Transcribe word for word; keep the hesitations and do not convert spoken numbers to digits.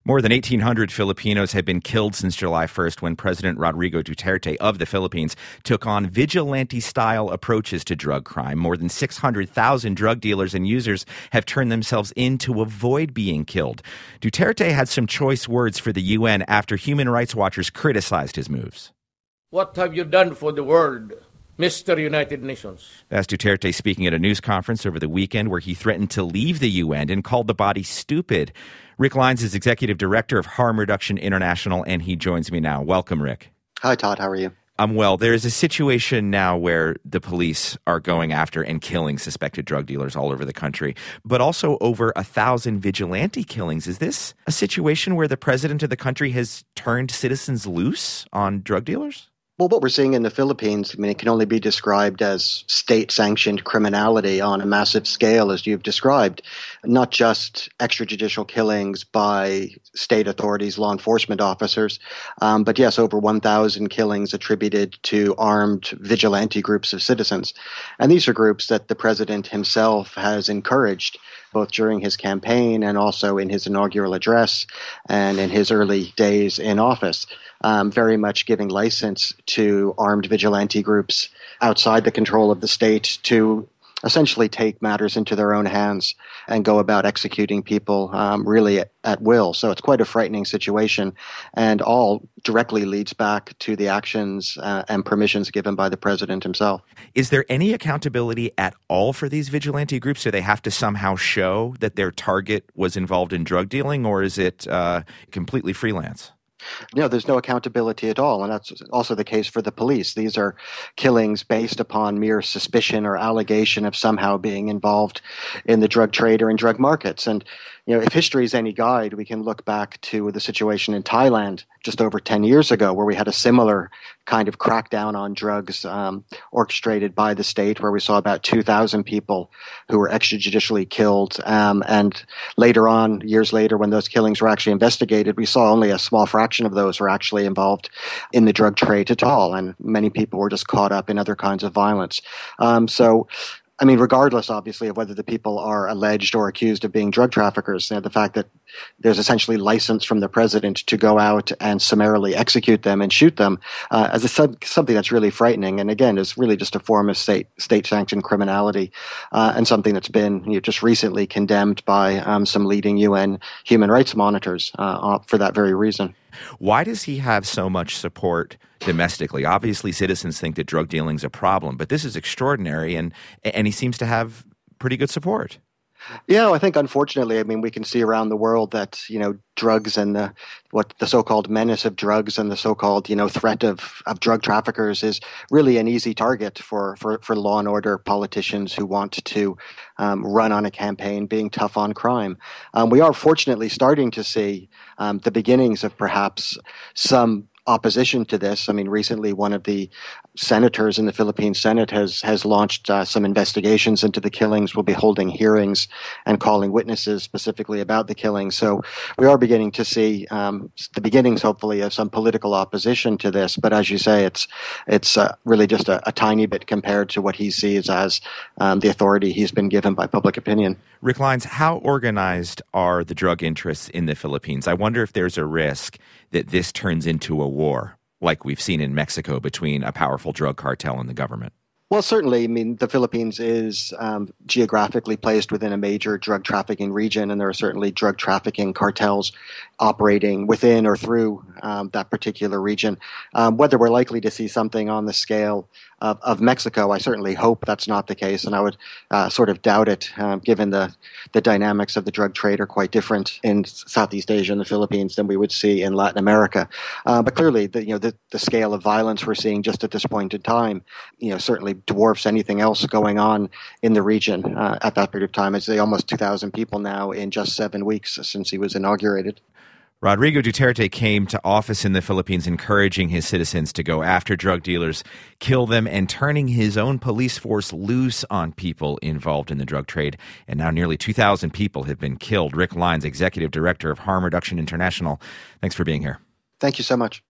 More than eighteen hundred Filipinos have been killed since July first when President Rodrigo Duterte of the Philippines took on vigilante-style approaches to drug crime. More than six hundred thousand drug dealers and users have turned themselves in to avoid being killed. Duterte had some choice words for the U N after human rights watchers criticized his moves. What have you done for the world, Mister United Nations? That's Duterte speaking at a news conference over the weekend where he threatened to leave the U N and called the body stupid. Rick Lines is executive director of Harm Reduction International, and he joins me now. Welcome, Rick. Hi, Todd. How are you? I'm well. There's a situation now where the police are going after and killing suspected drug dealers all over the country, but also over a thousand vigilante killings. Is this a situation where the president of the country has turned citizens loose on drug dealers? Well, what we're seeing in the Philippines, I mean, it can only be described as state-sanctioned criminality on a massive scale, as you've described. Not just extrajudicial killings by state authorities, law enforcement officers, um, but yes, over one thousand killings attributed to armed vigilante groups of citizens. And these are groups that the president himself has encouraged, both during his campaign and also in his inaugural address and in his early days in office. Um, very much giving license to armed vigilante groups outside the control of the state to essentially take matters into their own hands and go about executing people um, really at, at will. So it's quite a frightening situation, and all directly leads back to the actions uh, and permissions given by the president himself. Is there any accountability at all for these vigilante groups? Do they have to somehow show that their target was involved in drug dealing, or is it uh, completely freelance? No, there's no accountability at all, and that's also the case for the police. These are killings based upon mere suspicion or allegation of somehow being involved in the drug trade or in drug markets. And, you know, if history is any guide, we can look back to the situation in Thailand just over ten years ago, where we had a similar kind of crackdown on drugs um, orchestrated by the state, where we saw about two thousand people who were extrajudicially killed. Um, and later on, years later, when those killings were actually investigated, we saw only a small fraction of those were actually involved in the drug trade at all. And many people were just caught up in other kinds of violence. Um, so, I mean, regardless, obviously, of whether the people are alleged or accused of being drug traffickers, you know, the fact that there's essentially license from the president to go out and summarily execute them and shoot them uh, as a sub- something that's really frightening. And again, is really just a form of state state-sanctioned criminality uh, and something that's been you know, just recently condemned by um, some leading U N human rights monitors uh, for that very reason. Why does he have so much support domestically? Obviously, citizens think that drug dealing is a problem, but this is extraordinary, and and he seems to have pretty good support. Yeah, I think unfortunately, I mean, we can see around the world that, you know, drugs and the what the so-called menace of drugs and the so-called, you know, threat of, of drug traffickers is really an easy target for, for, for law and order politicians who want to um, run on a campaign being tough on crime. Um, we are fortunately starting to see um, the beginnings of perhaps some opposition to this. I mean, recently one of the senators in the Philippine Senate has has launched uh, some investigations into the killings. We'll be holding hearings and calling witnesses specifically about the killings. So we are beginning to see um, the beginnings, hopefully, of some political opposition to this. But as you say, it's it's uh, really just a, a tiny bit compared to what he sees as um, the authority he's been given by public opinion. Rick Lines, how organized are the drug interests in the Philippines? I wonder if there's a risk that this turns into a war, like we've seen in Mexico between a powerful drug cartel and the government. Well, certainly. I mean, the Philippines is um, geographically placed within a major drug trafficking region, and there are certainly drug trafficking cartels operating within or through um, that particular region. Um, whether we're likely to see something on the scale of, of Mexico, I certainly hope that's not the case, and I would uh, sort of doubt it, uh, given the, the dynamics of the drug trade are quite different in Southeast Asia and the Philippines than we would see in Latin America. Uh, but clearly, the, you know, the, the scale of violence we're seeing just at this point in time, you know, certainly dwarfs anything else going on in the region uh, at that period of time. I'd say almost two thousand people now in just seven weeks since he was inaugurated. Rodrigo Duterte came to office in the Philippines encouraging his citizens to go after drug dealers, kill them, and turning his own police force loose on people involved in the drug trade. And now nearly two thousand people have been killed. Rick Lines, Executive Director of Harm Reduction International, thanks for being here. Thank you so much.